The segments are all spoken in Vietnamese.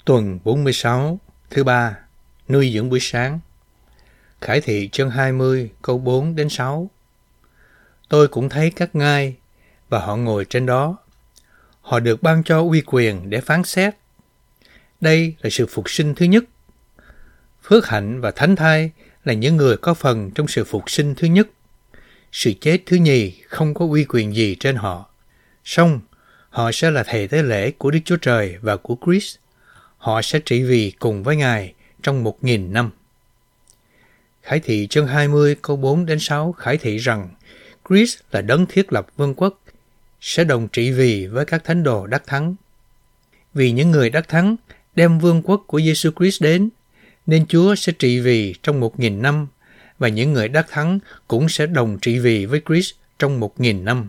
Tuần 46, thứ ba, nuôi dưỡng buổi sáng. Khải thị chương 20, câu 4 đến 6. Tôi cũng thấy các ngai, và họ ngồi trên đó. Họ được ban cho uy quyền để phán xét. Đây là sự phục sinh thứ nhất. Phước hạnh và thánh thai là những người có phần trong sự phục sinh thứ nhất. Sự chết thứ nhì không có uy quyền gì trên họ. Song, họ sẽ là thầy tế lễ của Đức Chúa Trời và của Christ. Họ sẽ trị vì cùng với Ngài trong 1000 năm. Khải thị chương 20 câu 4 đến 6 khải thị rằng Christ là đấng thiết lập vương quốc, sẽ đồng trị vì với các thánh đồ đắc thắng. Vì những người đắc thắng đem vương quốc của Giêsu Christ đến, nên Chúa sẽ trị vì trong 1000 năm, và những người đắc thắng cũng sẽ đồng trị vì với Christ trong 1000 năm.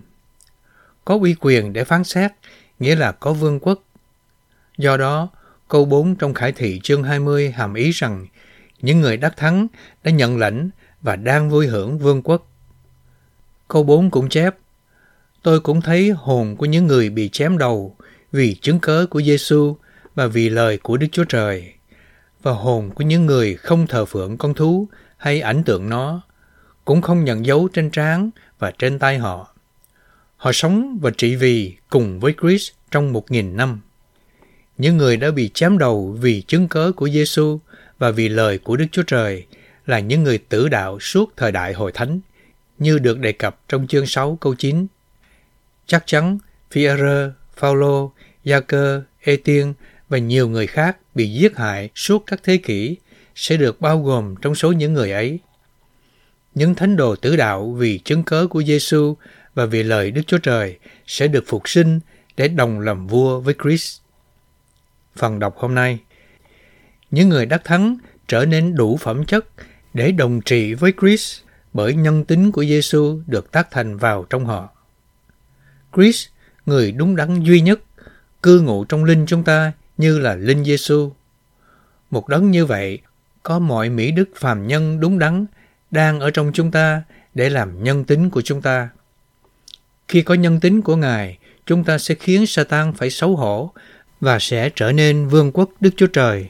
Có uy quyền để phán xét, nghĩa là có vương quốc. Do đó, câu 4 trong Khải thị chương 20 hàm ý rằng những người đắc thắng đã nhận lãnh và đang vui hưởng vương quốc. Câu 4 cũng chép: Tôi cũng thấy hồn của những người bị chém đầu vì chứng cớ của Giêsu và vì lời của Đức Chúa Trời, và hồn của những người không thờ phượng con thú hay ảnh tượng nó, cũng không nhận dấu trên trán và trên tay họ. Họ sống và trị vì cùng với Christ trong 1000 năm. Những người đã bị chém đầu vì chứng cớ của Giêsu và vì lời của Đức Chúa Trời là những người tử đạo suốt thời đại Hội Thánh, như được đề cập trong chương 6 câu 9. Chắc chắn Phi-e-rơ, Phao-lô, Gia-cơ, Ê-tiên và nhiều người khác bị giết hại suốt các thế kỷ sẽ được bao gồm trong số những người ấy. Những thánh đồ tử đạo vì chứng cớ của Giêsu và vì lời Đức Chúa Trời sẽ được phục sinh để đồng làm vua với Christ. Phần đọc hôm nay: Những người đắc thắng trở nên đủ phẩm chất để đồng trị với Christ bởi nhân tính của Giêsu được tác thành vào trong họ. Christ, người đúng đắn duy nhất, cư ngụ trong linh chúng ta như là linh Giêsu. Một đấng như vậy có mọi mỹ đức phàm nhân đúng đắn đang ở trong chúng ta để làm nhân tính của chúng ta. Khi có nhân tính của Ngài, chúng ta sẽ khiến Sa-tan phải xấu hổ và sẽ trở nên vương quốc Đức Chúa Trời.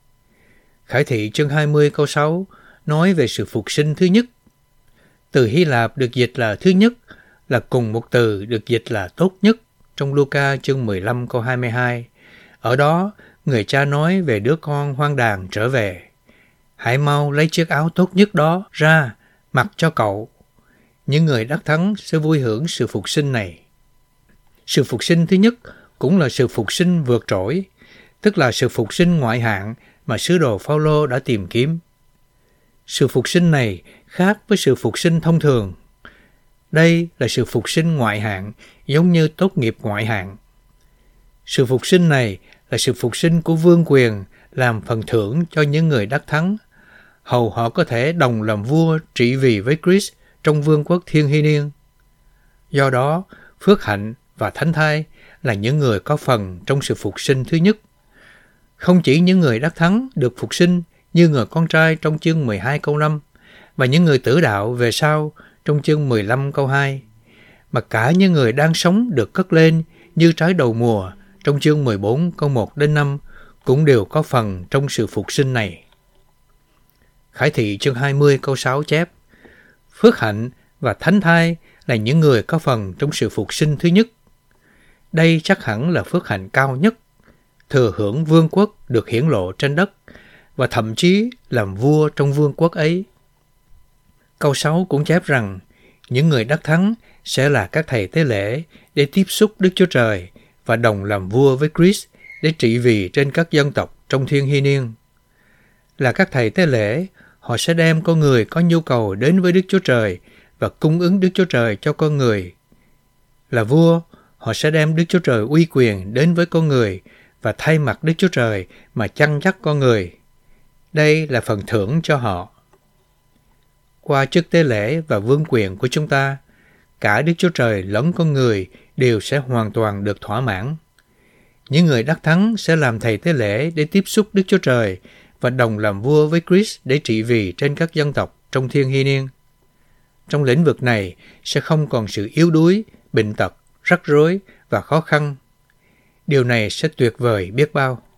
Khải thị chương 20 câu 6 nói về sự phục sinh thứ nhất. Từ Hy Lạp được dịch là thứ nhất là cùng một từ được dịch là tốt nhất trong Luca chương 15 câu 22. Ở đó, người cha nói về đứa con hoang đàn trở về. Hãy mau lấy chiếc áo tốt nhất đó ra, mặc cho cậu. Những người đắc thắng sẽ vui hưởng sự phục sinh này. Sự phục sinh thứ nhất cũng là sự phục sinh vượt trội, tức là sự phục sinh ngoại hạng mà sứ đồ Phao-lô đã tìm kiếm. Sự phục sinh này khác với sự phục sinh thông thường. Đây là sự phục sinh ngoại hạng, giống như tốt nghiệp ngoại hạng. Sự phục sinh này là sự phục sinh của vương quyền làm phần thưởng cho những người đắc thắng, hầu họ có thể đồng làm vua trị vì với Christ trong vương quốc thiên hy niên. Do đó, phước hạnh và thánh thai là những người có phần trong sự phục sinh thứ nhất. Không chỉ những người đắc thắng được phục sinh như người con trai trong chương 12 câu 5 và những người tử đạo về sau trong chương 15 câu 2, mà cả những người đang sống được cất lên như trái đầu mùa trong chương 14 câu 1 đến 5 cũng đều có phần trong sự phục sinh này. Khải thị chương 20 câu 6 chép: Phước hạnh và thánh thai là những người có phần trong sự phục sinh thứ nhất. Đây chắc hẳn là phước hạnh cao nhất, thừa hưởng vương quốc được hiển lộ trên đất và thậm chí làm vua trong vương quốc ấy. Câu 6 cũng chép rằng những người đắc thắng sẽ là các thầy tế lễ để tiếp xúc Đức Chúa Trời và đồng làm vua với Christ để trị vì trên các dân tộc trong thiên hy niên. Là các thầy tế lễ, họ sẽ đem con người có nhu cầu đến với Đức Chúa Trời và cung ứng Đức Chúa Trời cho con người. Là vua, họ sẽ đem Đức Chúa Trời uy quyền đến với con người và thay mặt Đức Chúa Trời mà chăn dắt con người. Đây là phần thưởng cho họ. Qua chức tế lễ và vương quyền của chúng ta, cả Đức Chúa Trời lẫn con người đều sẽ hoàn toàn được thỏa mãn. Những người đắc thắng sẽ làm thầy tế lễ để tiếp xúc Đức Chúa Trời và đồng làm vua với Christ để trị vì trên các dân tộc trong thiên hy niên. Trong lĩnh vực này sẽ không còn sự yếu đuối, bệnh tật, rắc rối và khó khăn. Điều này sẽ tuyệt vời biết bao.